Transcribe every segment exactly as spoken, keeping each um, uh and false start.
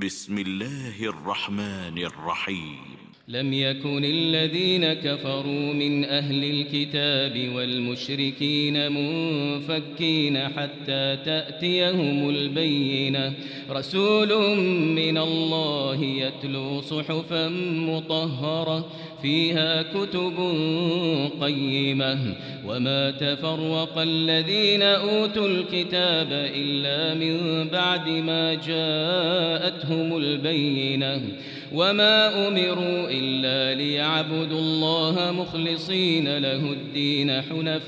بسم الله الرحمن الرحيم. لم يكن الذين كفروا من أهل الكتاب والمشركين منفكين حتى تأتيهم البينة رسول من الله يتلو صحفا مطهرة فيها كتب قيمة وما تفرق الذين أوتوا الكتاب إلا من بعد ما جاءتهم البينة وما أمروا إلا ليعبدوا الله مخلصين له الدين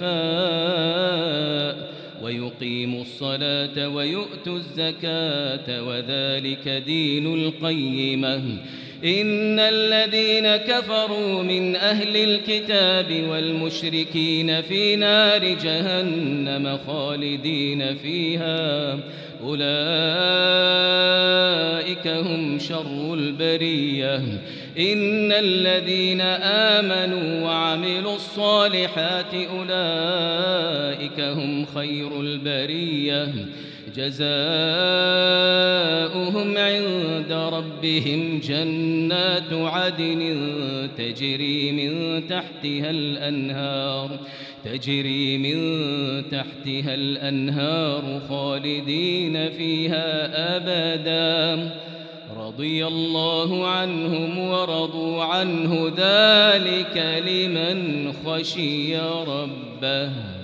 حنفاء ويقيموا الصلاة ويؤتوا الزكاة وذلك دين القيمة. إن الذين كفروا من أهل الكتاب والمشركين في نار جهنم خالدين فيها أولئك هم شر البرية. إن الذين آمنوا وعملوا الصالحات أولئك هم خير البرية جزاؤهم عند ربهم جنات عدن تجري من تحتها الأنهار تجري من تحتها الأنهار خالدين فيها أبدا رضي الله عنهم ورضوا عنه ذلك لمن خشي ربه.